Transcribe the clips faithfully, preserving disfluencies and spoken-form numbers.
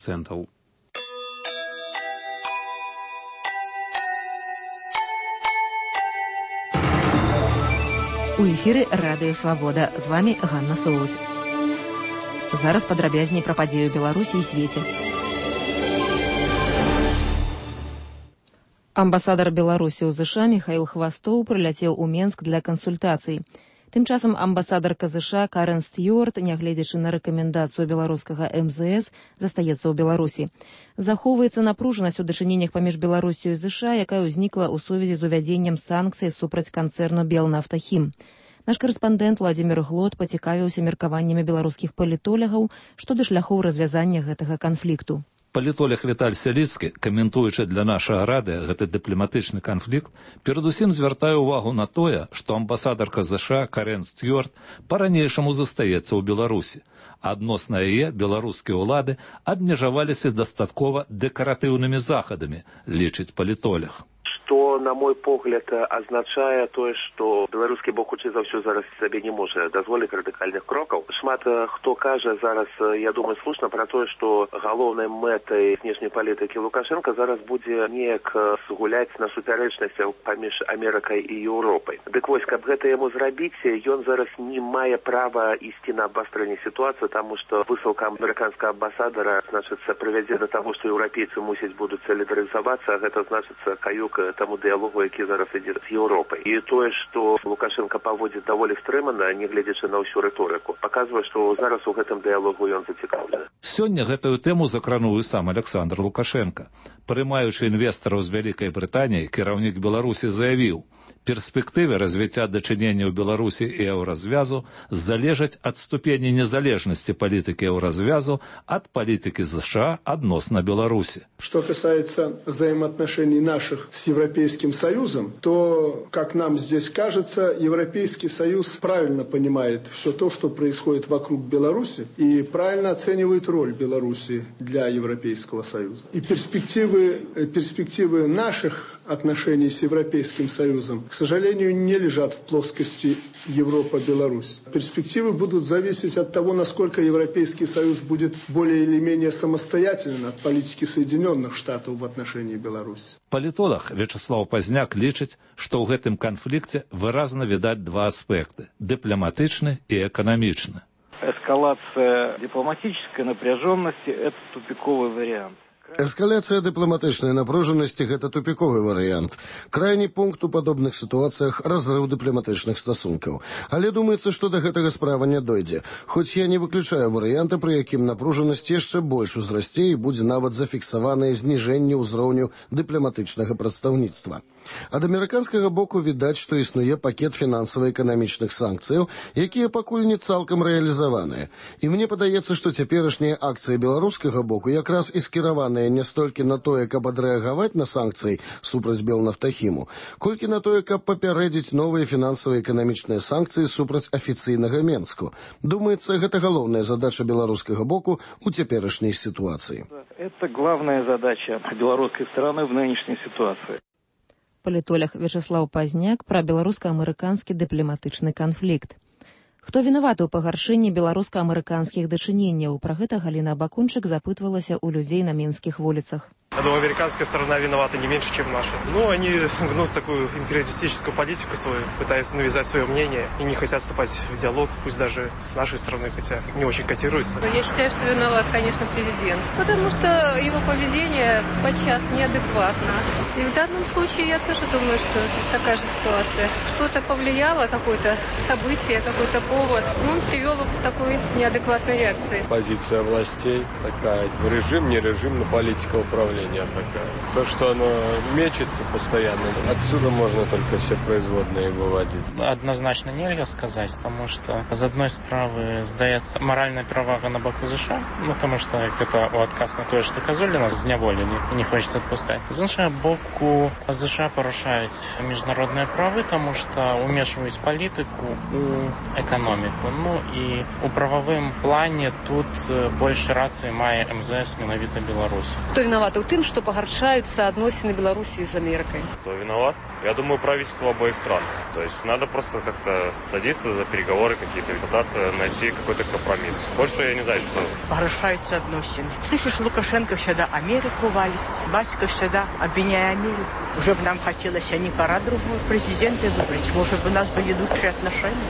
процентаў. У эфіры радыё Свабода. З вамі Ганна Соус. Зараз падрабязней пра падзею Беларусі і свеце. Амбасадар Беларусі ў ЗША Михаил Хвастоў прыляцеў у Менск для кансультацый. Тым часам амбасадарка ЗША Карен Стюарт, нягледзячы на рэкамендацыю беларускага эм зэ эс, застаецца ў Беларусі. Захоўваецца напружанасць у дачыненнях паміж Беларусію і ЗША, якая ўзнікла ў сувязі з увядзеннем санкцый супраць канцэрну «Белнафтахім». Наш карэспандэнт Владзімір Глот пацікавіўся меркаваннямі беларускіх палітолагаў што да шляхоў развязання гэтага канфлікту. Палітолог Віталь Сяліцкі, каментуючы для нашага радыа гэты дыпламатычны канфлікт, перадусім звяртае ўвагу на тое, што амбасадарка ЗША Карен Стюарт па-ранейшаму застаецца ў Беларусі. Адносна яе беларускія ўлады абмежаваліся дастаткова дэкаратыўнымі захадамі, лічыць палітолог. Што, на мой погляд, азначае тое, што беларускі бок хутчэй за ўсё зараз сабе не можа дазволіць радыкальных крокаў. Шмат хто кажа зараз, я думаю, слушна пра тое, што галоўнай мэтай знешняй палітыкі Лукашенка зараз будзе неяк згуляць на супярэчнасцях паміж Амерыкай і Еўропай. Дык вось, каб гэта яму зрабіць, ён зараз не мае права ісці на абвастрэнне сітуацыі, таму што высылка амерыканскага амбасадара, значыцца, прывядзе да таго, што еўрапейцы мусяць будуць салідарызавацца, а гэта значыцца каюк таму дыялогу, які зараз ідзе з Еўропай. І тое, што Лукашенка паводзіць даволі стрымана, не гледзячы на ўсю рыторыку, паказвае, што зараз у гэтым дыялогу ён зацікаўлены. Сёння гэтую тэму закрануў і сам Александр Лукашенка. Прымаючы інвестараў з Вялікай Брытаніі, кіраўнік Беларусі заявіў, перспектывы развіцця дачыненняў Беларусі і еўразвязу залежаць ад ступені незалежнасці палітыкі еўразвязу ад палітыкі ЗША адносна Беларусі. Что касается взаимоотношений наших с Европейским Союзом, то, как нам здесь кажется, Европейский Союз правильно понимает все то, что происходит вокруг Беларуси, и правильно оценивает роль Беларуси для Европейского Союза. И перспективы, перспективы наших отношений с Европейским Союзом, к сожалению, не лежат в плоскости Европа-Беларусь. Перспективы будут зависеть от того, насколько Европейский Союз будет более или менее самостоятельным от политики Соединенных Штатов в отношении Беларуси. Палітолог Вячеслав Пазняк лічыць, што ў гэтым канфлікце выразна відаць два аспекты – дыпламатычны і эканамічны. Эскалация дипломатической напряженности – это тупиковый вариант. Эскаляция дыпламатычнай напружанасці – гэта тупіковы варыянт. Крайні пункт у падобных сітуацыях – разрыў дыпламатычных стасункаў. Але думаецца, што да гэтага справа не дойдзе. Хоць я не выключаю варыянта, пры якім напружанасць яшчэ больш узрасце і будзе нават зафіксаванае зніжэнне ўзроўню дыпламатычнага прадстаўніцтва. Ад амерыканскага боку відаць, што існуе пакет фінансава-эканамічных санкцыяў, якія пакуль не цалкам рэалізаваныя. І мне падаецца, што цяперашнія акцыі беларускага боку якраз і скіраваныя не столькі на тое, каб адрэагаваць на санкцыі супраць Белнафтахіму, колькі на тое, каб папярэдзіць новыя фінансава-эканамічныя санкцыі супраць афіцыйнага Менску. Думаецца, гэта галоўная задача беларускага боку у цяперашняй сітуацыі. Это главная задача белорусской стороны в нынешней ситуации. Палітолог Вячеслав Пазняк пра беларуска-амерыканскі дыпламатычны канфлікт. Хто вінаваты ў пагаршэнні беларуска-амерыканскіх дачыненняў? Пра гэта Галіна Бакунчык запытвалася ў людзей на менскіх вуліцах. Я думаю, американская сторона виновата не меньше, чем наша. Но они гнут такую империалистическую политику свою, пытаются навязать свое мнение и не хотят вступать в диалог, пусть даже с нашей стороны, хотя не очень котируется. Я считаю, что виноват, конечно, президент, потому что его поведение подчас неадекватно. И в данном случае я тоже думаю, что такая же ситуация. Что-то повлияло, какое-то событие, какой-то повод, ну, он привел к такой неадекватной реакции. Позиция властей такая, режим, не режим, но политика управления такая. То, что оно мечется постоянно, отсюда можно только все производные выводить. Однозначно нельзя сказать, потому что з одной справы, здаецца, моральная перавага на боку ЗША, ну, потому что это у отказ на тое, что Козулина зняволені и не хочется отпускать. З іншого боку, боку, США порушают международные правы, потому что умешивают политику у экономику. Ну и у правовым плане тут больше рации мае эм зэ эс менавіта Беларусь. Кто виноват в том, что погоршаются относины Беларуси с Америкой? Кто виноват? Я думаю, правительство обоих стран. То есть надо просто как-то садиться за переговоры какие-то, пытаться найти какой-то компромисс. Больше я не знаю, что. Погоршаются относины. Слышишь, Лукашенко всегда Америку валит, Басиков всегда обвиняя Америку. Уже бы нам хотелось, а не пора другого президента выбрать. Может, бы у нас были лучшие отношения.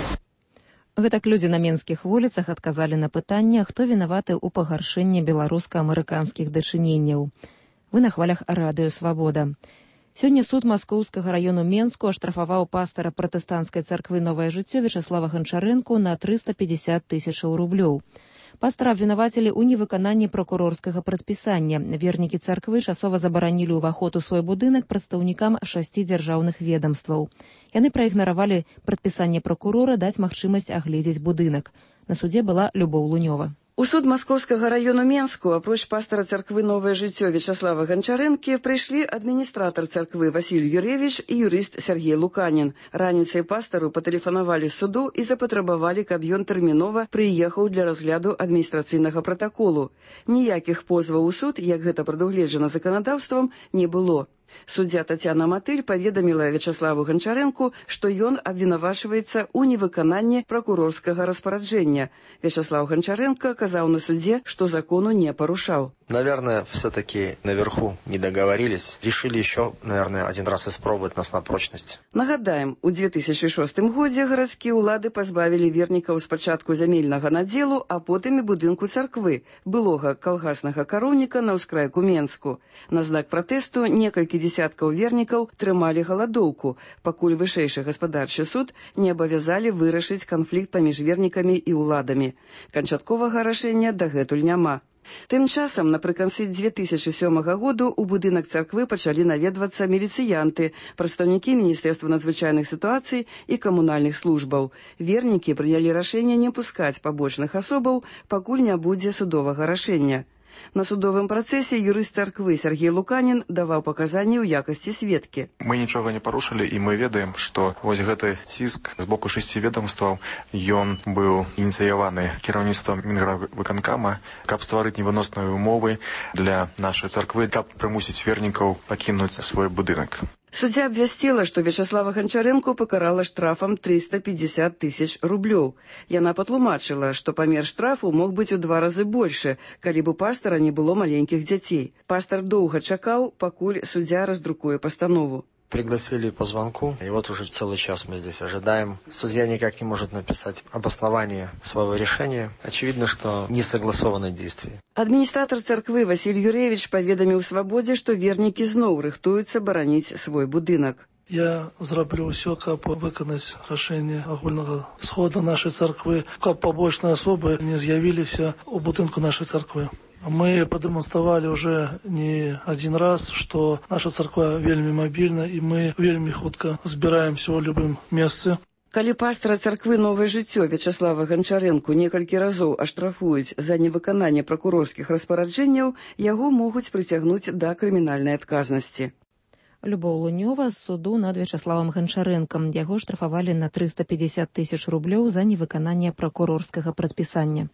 Гэтак людзі на менскіх вуліцах адказалі на пытанне, хто вінаваты ў пагаршэнні беларуска-амерыканскіх дачыненняў. Вы на хвалях радыё «Свабода». Сёння суд Маскоўскага раёну Менску аштрафаваў пастара пратэстанцкай царквы «Новае жыццё» Вячаслава Ганчарэнку на трыста пятьдесят тысячаў рублёў. Пастара абвінавацілі ў невыкананні пракурорскага прадпісання. Вернікі царквы часова забаранілі ўваход у свой будынак прадстаўнікам шасці дзяржаўных ведамстваў. Яны праігнаравалі прадпісанне пракурора даць магчымасць агледзець будынак. На судзе была Любоў Лунёва. У суд Маскоўскага раёну Менску, апроч пастара царквы «Новае жыццё» Вячаслава Ганчарэнкі, прыйшлі адміністратар царквы Васіль Юревіч і юрыст Сергей Луканін. Раніцай пастару патэлефанавалі з суду і запатрабавалі, каб ён тэрмінова прыехаў для разгляду адміністрацыйнага пратаколу. Ніякіх позваў у суд, як гэта прадугледжана заканадаўствам, не было. Суддзя Тацяна Матыль паведаміла Вячаславу Ганчарэнку, што ён абвінавачваецца ў невыкананні пракурорскага распараджэння. Вячаслав Ганчарэнка казаў на судзе, што закону не парушаў. Наверное, все-таки наверху не договорились. Решили еще, наверное, один раз испробовать нас на прочность. Нагадаем, у две тысячи шостым годзе гарадскія ўлады пазбавілі вернікаў спачатку зямельнага надзелу, а потым і будынку царквы, былога калгаснага кароўніка на ўскрайку Менску. На знак пратэсту некалькі десяткаў вернікаў трымалі галадоўку, пакуль вышэйшы гаспадарчы суд не абавязалі вырашыць канфлікт паміж вернікамі і ўладамі. Канчатковага рашэння дагэтуль няма. Тым часам, напрыканцы две тысячи сёмага году у будынак царквы пачалі наведвацца міліцыянты, прадстаўнікі Міністэрства надзвычайных сітуацый і камунальных службаў. Вернікі прынялі рашэнне не пускаць пабочных асобаў, пакуль не будзе судовага рашэння. На судовым працэсе юрыст царквы Сергей Луканін даваў паказанні ў якасці сведкі. Мы нічога не парушылі, і мы ведаем, што вось гэты ціск з боку шасці ведомстваў, ён быў ініцыяваны кіраўніцтвам Мінградвыканкама, каб стварыць невыносную умовы для нашай царквы, каб прымусіць вернікаў пакінуць свой будынак. Суддзя абвясціла, што Вячаслава Ганчарэнку пакарала штрафам триста пятьдесят тысяч рублёў. Яна патлумачыла, што памер штрафу мог быць у два разы большы, калі б у пастара не было маленькіх дзяцей. Пастар доўга чакаў, пакуль суддзя раздрукуе пастанову. Пригласили по звонку, и вот уже целый час мы здесь ожидаем. Судья никак не может написать обоснование своего решения. Очевидно, что не согласованы действия. Администратор церквы Василь Юревич паведаміў «Свабодзе», што вернікі зноў рыхтуюцца бараніць свой будынак. Я зраблю ўсё, каб выканаць рашэнне агульнага схода нашай царквы, каб пабочныя асобы не з'явіліся ў будынку нашай царквы. Мы продемонстрировали уже не один раз, что наша церква вельми мобильна, и мы вельми хутка збираемся ў любым месцы. Калі пастара царквы «Новае жыццё» Вячаслава Ганчарэнку некалькі разоў аштрафуюць за невыкананне пракурорскіх распараджэнняў, яго могуць прыцягнуць да крымінальнай адказнасці. Любоў Лунёва з суду над Вячаславам Ганчарэнкам. Яго штрафавалі на триста пятьдесят тысяч рублёў за невыкананне пракурорскага прадпісання.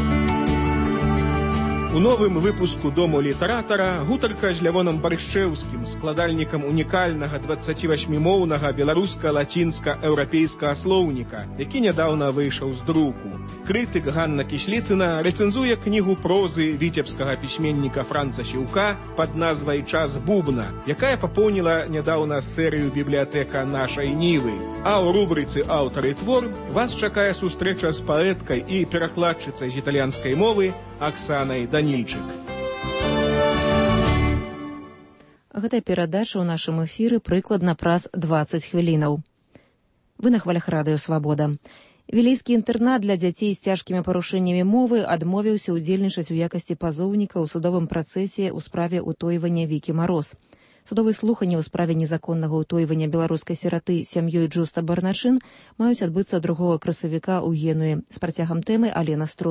У новым выпуску «Дому літаратара» гутарка з Лявонам Баршчэўскім, складальнікам унікальнага дваццацівасьмімоўнага беларуска-лацінска-еўрапейскага слоўніка, які нядаўна выйшаў з друку. Крытык Ганна Кісліцына рэцэнзуе кнігу прозы віцебскага пісьменніка Франца Сіўка пад назвай «Час бубна», якая папоўніла нядаўна серыю бібліятэка нашай Нівы. А ў рубрыцы «Аўтар і твор» вас чакае сустрэча з паэткай і перакладчыцай з італьянскай мовы Аксанай Данільчык. Гэтая перадача ў нашым эфіры прыкладна праз дваццаць хвілінаў. Вы на хвалях радыё «Свабода». Вілейскі інтэрнат для дзяцей з цяжкімі парушэннямі мовы адмовіўся ўдзельнічаць у якасці пазоўніка ў судовым працэсе ў справе ўтойвання Вікі Мароз. Судовыя слуханні ў справе незаконнага ўтойвання беларускай сіраты сям'ёй Джуста Барначын маюць адбыцца другога красавіка ў Генуі. З працягам тэмы Алена Стровы.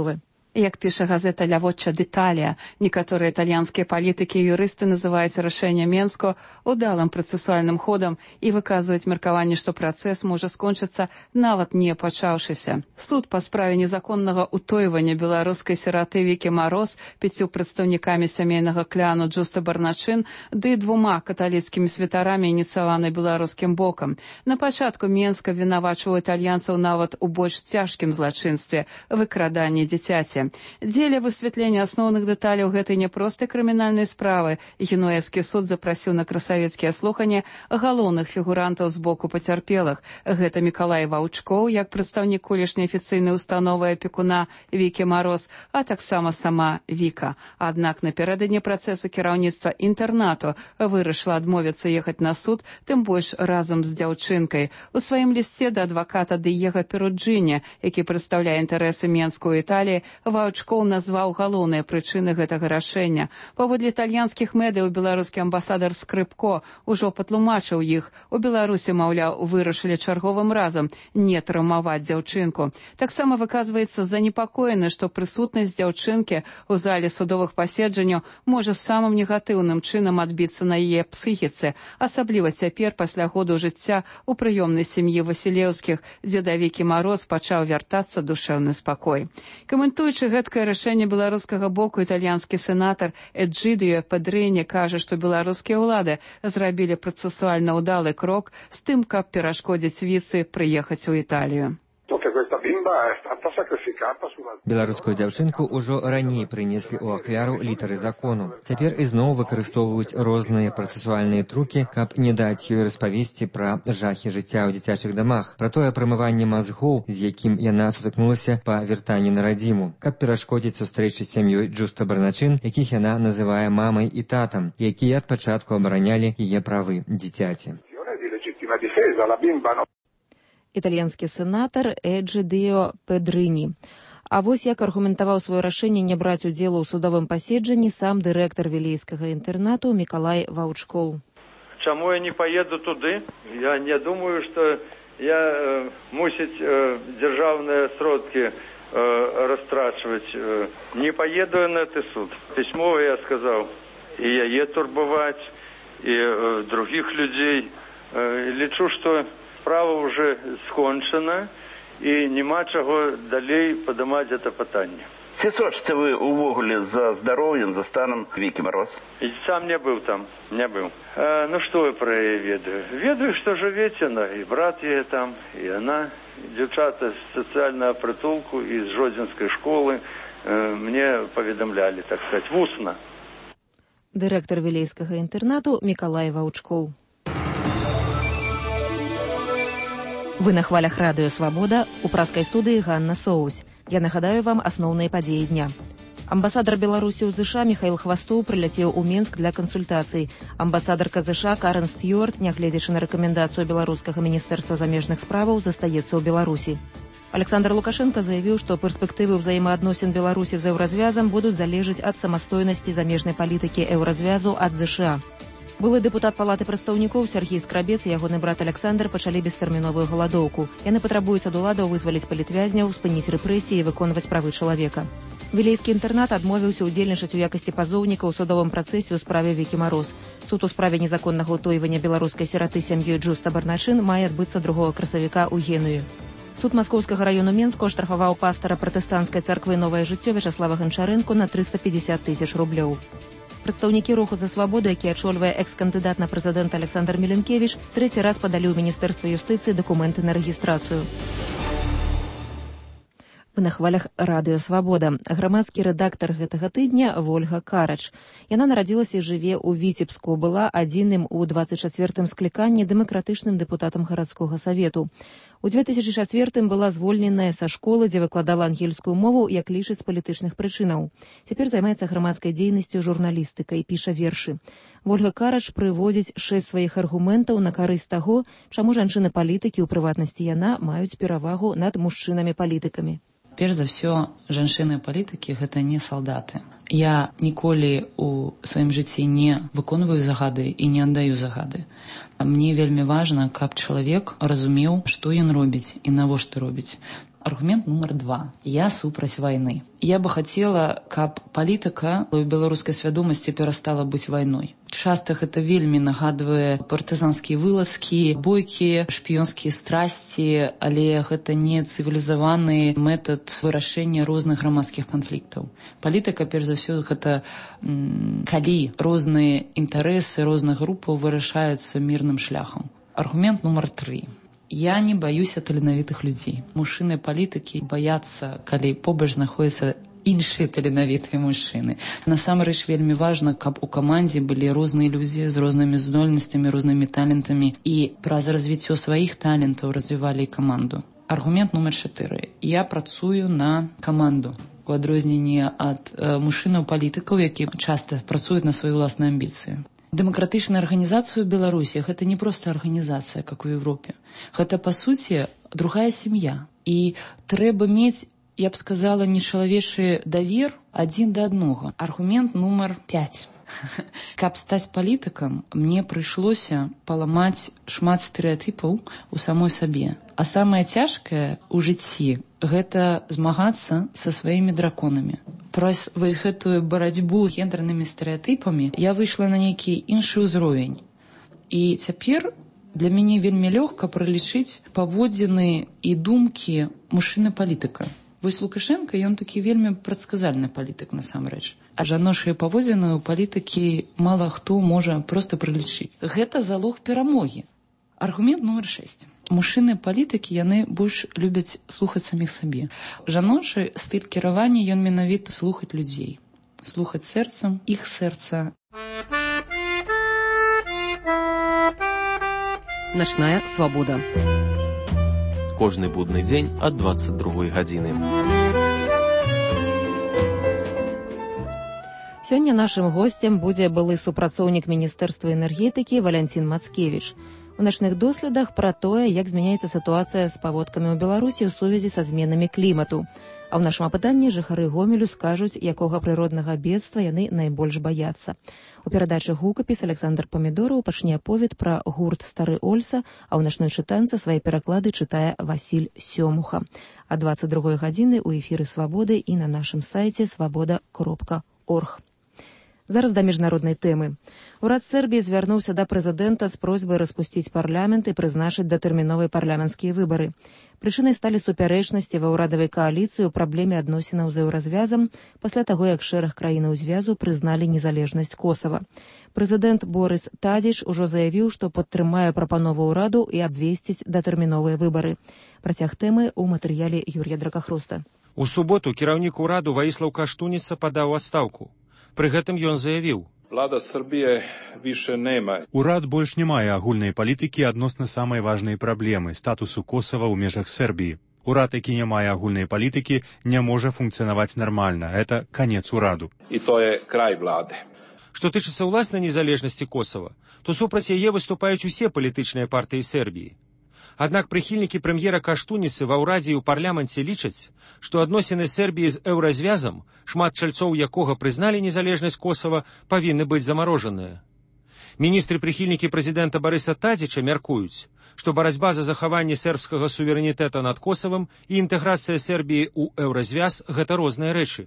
Як піша газета «Лявочча d'Italia», некаторыя італьянскія палітыкі і юрысты называюць рашэнне Менску удалым працэсуальным ходам і выказваюць меркаванне, што працэс можа скончыцца нават не пачаўшыся. Суд па справе незаконнага утойвання беларускай сіраты Вікі Мароз пяццю прадстаўнікамі сямейнага кляну Джуста Барначын ды двума каталіцкімі святарамі ініцыяваны беларускім бокам. На пачатку Менска вінавачваў італьянцаў нават у больш цяжкім злачынстве – выкраданні дзіцяці. Дзеля высвятлення асноўных дэталяў гэтай няпростай крымінальнай справы Генуэзскі суд запрасіў на красавецкія слуханні галоўных фігурантаў з боку пацярпелых. Гэта Мікалай Ваўчкоў, як прадстаўнік колішняй афіцыйнай установы апекуна Вікі Мароз, а таксама сама Віка. Аднак напярэдадні працэсу кіраўніцтва інтэрнату вырашыла адмовіцца ехаць на суд, тым больш разам з дзяўчынкай. У сваім лісце да адваката Дыега Перуджыні, які прадстаўляе інтарэсы Менску ў Італіі, Ваўчкоў назваў галоўныя прычыны гэтага рашэння. Паводле італьянскіх медыяў беларускі амбасадар Скрыпко ўжо патлумачыў іх. У Беларусі, маўляў, вырашылі чарговым разам не траўмаваць дзяўчынку. Таксама выказваецца занепакоены, што прысутнасць дзяўчынкі ў зале судовых паседжанняў можа самым негатыўным чынам адбіцца на яе псіхіцы, асабліва цяпер пасля году жыцця ў прыёмнай сям'і Васілеўскіх, дзе да Вікі Мароз пачаў вяртацца душэўны спакой. Каментуючы гэткае рашэнне беларускага боку, італьянскі сенатар Эджидіо Педрыні кажа, што беларускія ўлады зрабілі працэсуальна ўдалы крок з тым, каб перашкодзіць Віцы прыехаць у Італію. Беларускую дзяўчынку ўжо раней прынеслі ў ахвяру літары закону. Цяпер ізноў выкарыстоўваюць розныя працэсуальныя трукі, каб не даць ёй распавесці пра жахі жыцця ў дзіцячых дамах, пра тое прамыванне мазгоў, з якім яна сутыкнулася па вяртанні на радзіму, каб перашкодзіць сустрэчы з сям'ёй Джуста Барначын, якіх яна называе мамай і татам, якія ад пачатку абаранялі яе правы дзіцяці. Італьянскі сенатар Эджидіо Педрыні. А вось як аргументаваў сваё рашэнне не браць удзелу ў судовым паседжанні сам дырэктар вілейскага інтэрнату Мікалай Ваўчкоў. Чаму я не поеду туды? Я не думаю, что я э, мусить э, державные сродки э, растрачивать. Э, не поеду я на этот суд. Письмо я сказал, и яе турбовать, и э, других людей. Э, лечу, что справа уже скончена, і нема чого далей падымаць гэта пытанне. Ці сочыце вы увогуле за здароўем, за станам Вікі Мароз? І сам не быў там, не быў. А, ну што я пра яе ведаю? Ведаю, што жывець яна, і брат яе там, і яна, дзяўчата з сацыяльнага прытулку і з жодзінскай школы э, мне паведамлялі, так сказаць, вусна. Дырэктар вілейскага інтэрнату Мікалай Ваўчкоў. Вы на хвалях радыё «Свабода», у праскай студыі Ганна Соусь. Я нагадаю вам асноўныя падзеі дня. Амбасадар Беларусі ў ЗША Міхаіл Хвастоў прыляцеў у Менск для кансультацый. Амбасадарка ЗША Карен Стюарт, нягледзячы на рэкамендацыю беларускага міністэрства замежных справаў, застаецца ў Беларусі. Александр Лукашенко заявіў, што перспектывы ўзаемаадносін Беларусі з еўразвязам будуць залежаць ад самастойнасці замежнай палітыкі еўразвязу ад ЗША. Былы дэпутат палаты прадстаўнікоў Сергій Скрабец і ягоны брат Александр пачалі бестэрміновую галадоўку. Яны патрабуюць ад уладаў вызваліць палітвязняў, спыніць рэпрэсіі і выконваць правы чалавека. Вілейскі інтэрнат адмовіўся ўдзельнічаць у якасці пазоўніка ў судовым працэсе ў справе Вікі Мароз. Суд у справе незаконнага ўтойвання беларускай сіраты сям'ёй Джуста Барначын мае адбыцца другога красавіка ў Генуі. Суд Маскоўскага раёну Менску аштрафаваў пастара пратэстанцкай царквы «Новае жыццё» Вячаслава Ганчарэнку на трыста пятьдесят тысяч рублёў. Прадстаўнікі руху за свабоду, які ачольвае экс-кандыдат на прэзідэнта Александр Міленкевіч, трэці раз падалі ў міністэрства юстыцыі дакументы на рэгістрацыю. Вы на хвалях радыё «Свабода». Грамадскі рэдактар гэтага тыдня Вольга Карач. Яна нарадзілася і жыве ў Віцебску, была адзіным у двадцать чацвёртым скліканні дэмакратычным дэпутатам гарадскога савету. У две тысячи чацвёртым была звольненая са школы, дзе выкладала ангельскую мову, як лічыць з палітычных прычынаў. Цяпер займаецца грамадскай дзейнасцю журналістыкай, піша вершы. Вольга Карач прыводзіць шэсць сваіх аргументаў на карысць таго, чаму жанчыны-палітыкі, у прыватнасці яна, маюць перавагу над мужчынамі-палітыкамі. Перш за ўсё, жанчыны-палітыкі – гэта не салдаты. Я ніколі ў сваім жыцці не выконваю загады і не аддаю загады. Мне вельмі важна, каб чалавек разумеў, што ён робіць і навошта робіць. Аргумент нумар два. Я супраць вайны. Я бы хацела, каб палітыка ў беларускай свядомасці перастала быць вайной. Часта гэта вельмі нагадвае партызанскія вылазкі, бойкі, шпіёнскія страсці, але гэта не цывілізаваны метад вырашэння розных грамадскіх канфліктаў. Палітыка, перш за ўсё, гэта м, калі розныя інтарэсы розных групаў вырашаюцца мірным шляхам. Аргумент нумар тры. Я не баюся таленавітых людзей. Мужчыны палітыкі баяцца, калі побач знаходзяцца іншыя таленавітыя мужчыны. Насамрэч вельмі важна, каб у камандзе былі розныя людзі з рознымі здольнасцямі, рознымі талентамі і праз развіццё сваіх талентаў развівалі каманду. Аргумент нумар чатыры. Я працую на каманду. У адрозненні ад э, мужчынаў-палітыкаў, які часта працуюць на сваю ўласную амбіцыю. Дэмакратычная арганізацыя ў Беларусі – гэта не проста арганізацыя, як у Европе. Гэта, па суці, другая сям'я. І трэба мець, я б сказала, нечалавечы давер адзін да аднога. Аргумент нумар пяць. Каб стаць палітыкам, мне прыйшлося паламаць шмат стэрэатыпаў у самой сабе. А самае цяжкае ў жыцці – гэта змагацца са сваімі драконамі. Праз вось гэтую барацьбу з гендернымі стэрэатыпамі я выйшла на нейкі іншы ўзровень. І цяпер для мяне вельмі лёгка пралічыць паводзіны і думкі мужчыны-палітыка. Вось Лукашенко, ён такі вельмі прадказальны палітык насамрэч. А жаночыя паводзіны ў палітыкі мала хто можа проста пралічыць. Гэта залог перамогі. Аргумент нумар шэсць. Мужчыны-палітыкі, яны больш любяць слухаць саміх сабе. Жаночы стыль кіравання, ён менавіта слухаць людзей. Слухаць сэрцам, іх сэрца. Начная свабода. Кожны будны дзень ад дваццаць другой гадзіны. Сёння нашым госцем будзе былы супрацоўнік Міністэрства энергетыкі Валянцін Мацкевіч. У начных доследах пра тое, як змяняецца сітуацыя з паводкамі ў Беларусі ў сувязі са зменамі клімату. А ў нашым апытанні жыхары Гомелю скажуць, якога прыроднага бедства яны найбольш баяцца. У перадачы «Гукапіс» Александр Памідораў пачне аповед пра гурт «Стары Ольса», а ў начной чытанцы свае пераклады чытае Васіль Сёмуха. А дваццаць другой гадзіны ў эфіры «Свабоды» і на нашым сайце свабода кропка орг. Зараз да міжнароднай тэмы. Урад Сербіі звярнуўся да прэзідэнта з просьбай распусціць парламент і прызначыць датэрміновыя парламенцкія выбары. Прычынай сталі супярэчнасці ва ўрадавай кааліцыі ў праблеме адносінаў з еўразвязам пасля таго, як шэраг краінаў звязу прызналі незалежнасць Косава. Прэзідэнт Борыс Тадзіч ужо заявіў, што падтрымае прапанову ўраду і абвесціць датэрміновыя выбары. Працяг тэмы ў матэрыяле Юрія Дракахруста. У суботу кіраўнік ураду Ваіслаў Каштуніца падаў адстаўку. Пры гэтым ён заявіў: Влада Сербіі більше нема. Урад больш не мае агульнай палітыкі адносна самай важнай праблемы статусу Косава ў межах Сербіі. Урад, які не мае агульнай палітыкі, не можа функцыянаваць нармальна. Это канец ураду. І то є край влади. Што тычыцца ўласнай незалежнасці Косава, то супраць яе выступаюць усе палітычныя партыі Сербіі. Аднак прыхільнікі прэм'ера Каштуніцы ва ўрадзе і ў парламенце лічаць, што адносіны Сербіі з еўразвязам, шмат чальцоў якога прызналі незалежнасць Косава, павінны быць замарожаныя. Міністры-прыхільнікі прэзідэнта Барыса Тадзіча мяркуюць, што барацьба за захаванне сербскага суверэнітэта над Косавам і інтэграцыя Сербіі ў еўразвяз – гэта розныя рэчы.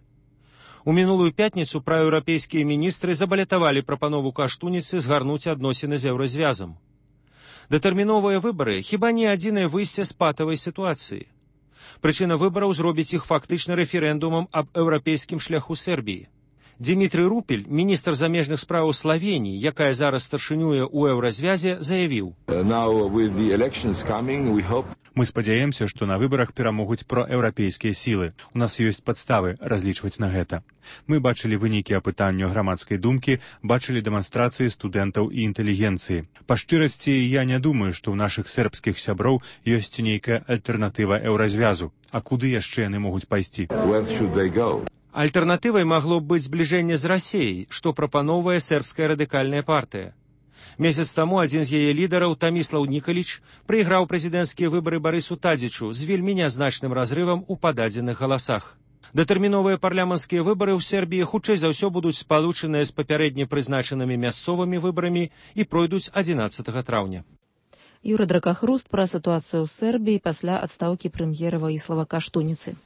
У мінулую пятніцу праеўрапейскія міністры забалятавалі прапанову Каштуніцы згарнуць адносіны з еўразвязам. Датэрміновыя выбары хіба не адзінае выйсце з патавай сітуацыі. Прычына выбараў зробіць іх фактычна рэферэндумам аб еўрапейскім шляху Сербіі. Дмітрый Рупель, міністр замежных спраў Славеніі, якая зараз старшынюе ў еўразвязе, заявіў: Мы спадзяемся, што на выбарах перамогуць праеўрапейскія сілы. У нас ёсць падставы разлічваць на гэта. Мы бачылі вынікі апытання грамадскай думкі, бачылі дэманстрацыі студэнтаў і інтэлігенцыі. Па шчырасці, я не думаю, што ў нашых сербскіх сяброў ёсць нейкая альтэрнатыва еўразвязу. А куды яшчэ яны могуць пайсці? Альтэрнатывай магло б быць збліжэнне з Расіяй, што прапаноўвае сербская радыкальная партыя. Месяц таму адзін з яе лідараў, Таміслаў Нікаліч, прайграў прэзідэнцкія выбары Барысу Тадзічу з вельмі нязначным разрывам у пададзеных галасах. Датэрміновыя парламенцкія выбары ў Сербіі хутчэй за ўсё будуць спалучаныя з папярэдне прызначанымі мясцовымі выбарамі і пройдуць адзінаццатага траўня. Юрый Дракахруст пра сітуацыю ў Сербіі пасля адстаўкі прэм'ера Ваіслава Каштуніцы.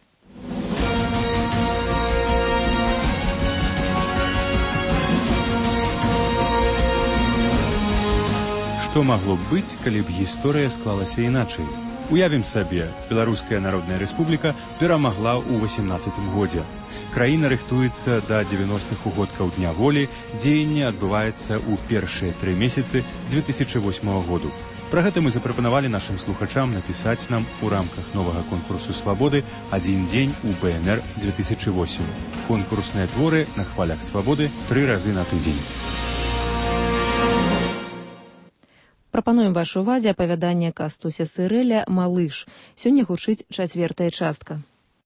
Што магло б быць, калі б гісторыя склалася іначай? Уявім сабе, Беларуская Народная Рэспубліка перамагла ў васемнаццатым годзе. Краіна рыхтуецца да дзевяностых угодкаў Дня волі, дзеянне адбываецца ў першыя тры месяцы дзве тысячы восьмага году. Пра гэта мы запрапанавалі нашым слухачам напісаць нам у рамках новага конкурсу свабоды «Адзін дзень у Бэ Эн Эр две тысячи восемь». Конкурсныя творы на хвалях свабоды тры разы на тыдзень. Прапануем вашай увазе апавяданне Кастуся Сырэля «Малыш». Сёння гучыць чацвёртая частка.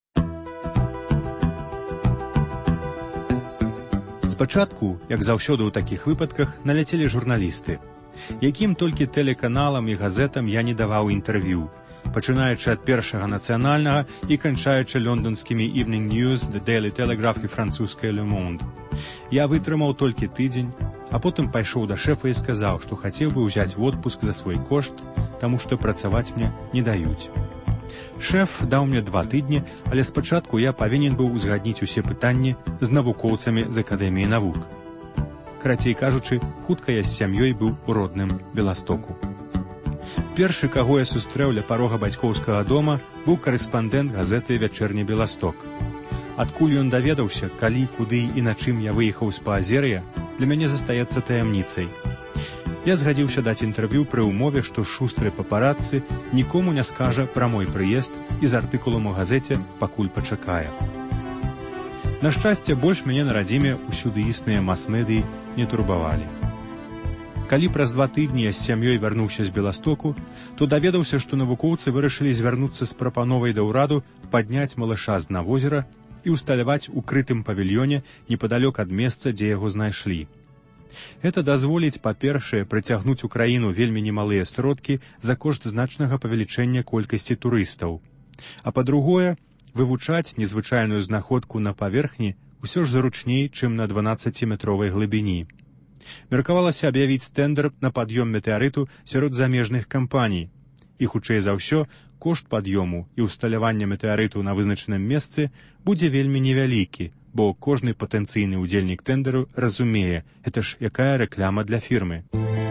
Спачатку, як заўсёды ў такіх выпадках, наляцелі журналісты. Якім толькі тэлеканалам і газетам я не даваў інтэрв'ю, пачынаючы ад першага нацыянальнага і канчаючы лонданскімі Evening News, The Daily Telegraph і французскае Le Monde. Я вытрымаў толькі тыдзень, а потым пайшоў да шэфа і сказаў, што хацеў бы ўзяць водпуск за свой кошт, таму што працаваць мне не даюць. Шэф даў мне два тыдні, але спачатку я павінен быў узгадніць усе пытанні з навукоўцамі з Акадэміі навук. Карацей кажучы, хутка я з сям'ёй быў у родным Беластоку. Першы, каго я сустрэў ля парога бацькоўскага дома, быў карэспандэнт газеты «Вячэрні Беласток». Адкуль ён даведаўся, калі, куды і на чым я выехаў з Паазер'я, для мяне застаецца таямніцай. Я згадзіўся даць інтэрв'ю пры ўмове, што шустры папарацы нікому не скажа пра мой прыезд і з артыкулам у газеце пакуль пачакае. На шчасце, больш мяне на радзіме ўсюды існыя мас-медыі не турбавалі. Калі праз два тыдні я з сям'ёй вярнуўся з Беластоку, то даведаўся, што навукоўцы вырашылі звярнуцца з прапановай да ўраду падняць малыша з дна возера і ўсталяваць у крытым павільёне непадалёк ад месца, дзе яго знайшлі. Гэта дазволіць, па-першае, прыцягнуць у краіну вельмі немалыя сродкі за кошт значнага павелічэння колькасці турыстаў. А па-другое, вывучаць незвычайную знаходку на паверхні ўсё ж заручней, чым на дванаццаціметровай глыбіні. Меркавалася аб'явіць тендер на пад'ём метэарыту сярод замежных кампаній. І, хутчэй за ўсё, кошт пад'ёму і ўсталявання метэарыту на вызначаным месцы будзе вельмі невялікі, бо кожны патэнцыйны ўдзельнік тендеру разумее, гэта ж якая рэкляма для фірмы.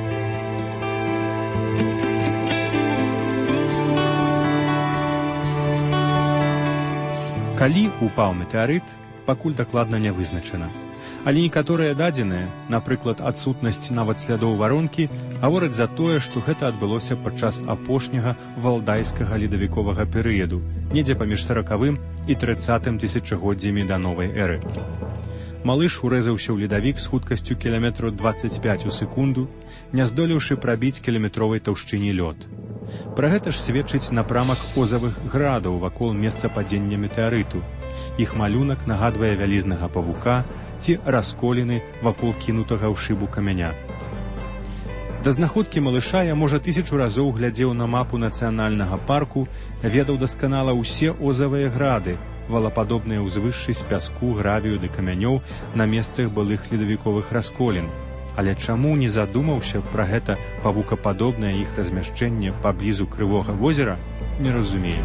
Калі упаў метэарыт, пакуль дакладна не вызначана. Але некаторыя дадзеныя, напрыклад, адсутнасць нават слядоў варонкі, гавораць за тое, што гэта адбылося падчас апошняга валдайскага ледавіковага перыяду, недзе паміж саракавым і трыццатым тысячагоддзямі да новай эры. Малыш урэзаўся ў ледавік з хуткасцю кіламетру дваццаць пяць у секунду, не здолеўшы прабіць кіламетровай таўшчыні лёд. Пра гэта ж сведчыць напрамак озавых градаў вакол месца падзення метэарыту. Іх малюнак нагадвае вялізнага павука ці расколіны вакол кінутага ў шыбу камяня. Да знаходкі малыша я, можа, тысячу разоў глядзеў на мапу нацыянальнага парку, ведаў дасканала ўсе озавыя грады, валападобныя ўзвышшы з пяску, гравію ды камянёў на месцах былых ледавіковых расколін. Але чаму не задумаўся пра гэта павукападобнае іх размяшчэнне паблізу Крывога возера, не разумею.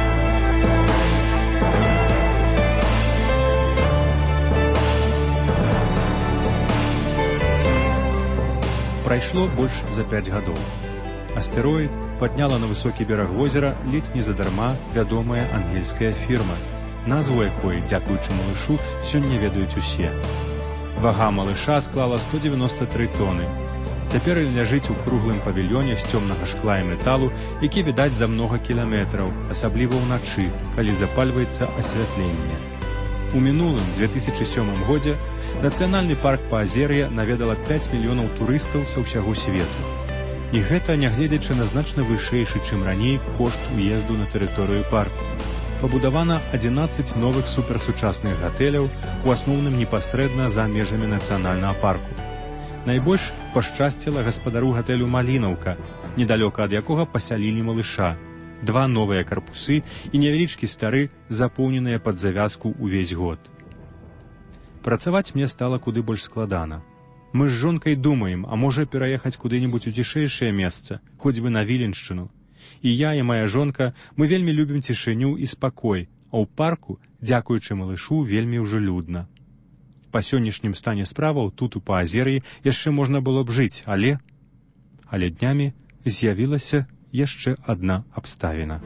Прайшло больш за пяць гадоў. Астэроід падняла на высокі бераг возера ледзь не задарма вядомая ангельская фірма, назву якой, дзякуючы малышу, сёння ведаюць усе. Вага малыша склала сто дзевяноста тры тоны. Цяпер ён ляжыць у круглым павільёне з цёмнага шкла і металу, які відаць за многа кіламетраў, асабліва ўначы, калі запальваецца асвятленне. У мінулым две тысячы сёмым годзе нацыянальны парк Паазер'я наведала пяць мільёнаў турыстаў са ўсяго свету. І гэта нягледзячы на значна вышэйшы, чым раней, кошт уезду на тэрыторыю парку. Пабудавана адзінаццаць новых суперсучасных гатэляў, у асноўным непасрэдна за межамі нацыянальнага парку. Найбольш пашчасціла гаспадару гатэлю «Малінаўка», недалёка ад якога пасялілі малыша. Два новыя карпусы і невялічкі стары, запоўненыя пад завязку ўвесь год. Працаваць мне стала куды больш складана. Мы з жонкай думаем, а можа пераехаць куды-небудзь у цішэйшае месца, хоць бы на Віленшчыну. І я, і моя жонка, мы вельмі любім цішыню і спакой, а ў парку, дзякуючы малышу, вельмі ўжо людна. Па сённяшнім стане справаў тут у Паазер'і яшчэ можна было б жыць, але... Але днямі з'явілася яшчэ адна абставіна.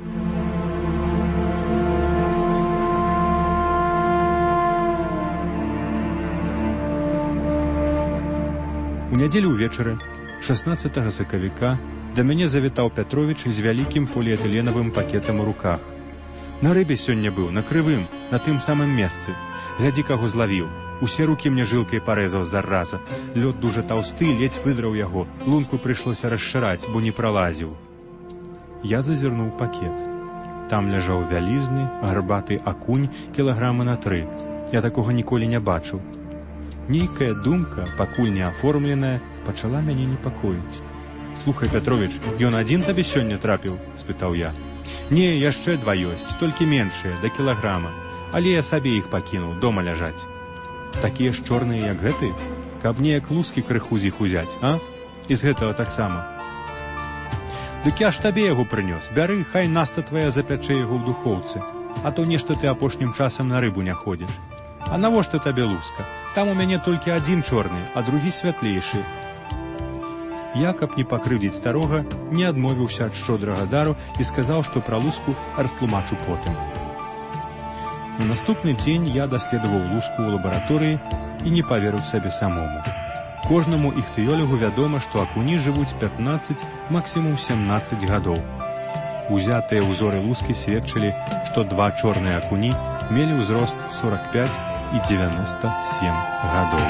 У нядзелю ўвечары, шаснаццатага сакавіка, да мяне завітаў Пятровіч з вялікім поліэтыленавым пакетам у руках. На рыбе сёння быў, на крывым, на тым самым месцы. Глядзі, каго злавіў. Усе рукі мне жылкай парэзаў зараза. Лёд дужа таўсты, ледзь выдраў яго. Лунку прыйшлося расшыраць, бо не пралазіў. Я зазірнуў пакет. Там ляжаў вялізны, гарбаты акунь кілаграма на тры. Я такога ніколі не бачыў. Нейкая думка, пакуль не аформленая, пачала мяне непакоіць. «Слухай, Пятровіч, ён адзін табе сёння трапіў?» – спытаў я. «Не, яшчэ два ёсць, толькі меншыя, да кілаграма. Але я сабе іх пакінуў, дома ляжаць». «Такія ж чорныя, як гэты? Каб неяк лускі крыху з іх узяць, а? І з гэтага таксама». «Дык я ж табе яго прынёс. Бяры, хай наста твая запячэ яго ў духоўцы. А то нешта ты апошнім часам на рыбу не ходзіш. А навошта табе луска? Там у мяне толькі адзін чорны, а другі святлейшы». Я, каб не пакрыўдзіць старога, не адмовіўся ад шчодрага дару і сказаў, што пра луску растлумачу потым. На наступны дзень я даследаваў луску ў лабараторыі і не паверыў сабе самому. Кожнаму іхтыёлягу вядома, што акуні жывуць пятнаццаць, максімум сямнаццаць гадоў. Узятыя ўзоры лускі сведчылі, што два чорныя акуні мелі ўзрост сорок пять і девяносто семь гадоў.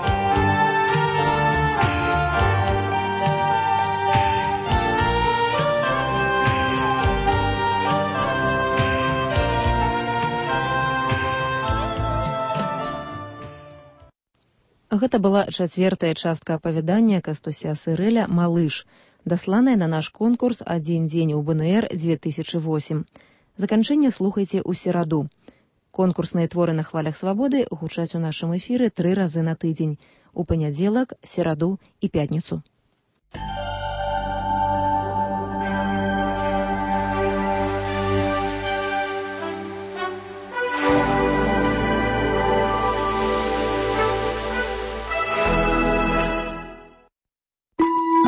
Гэта была чацвертая частка апавядання Кастуся Сырэля «Малыш», дасланая на наш конкурс «Адзін дзень у БНР две тысячи восемь». Заканчэнне слухайце ў сераду. Конкурсныя творы на хвалях свабоды гучаць у нашым эфіры тры разы на тыдзень – у панядзелак, сераду і пятніцу.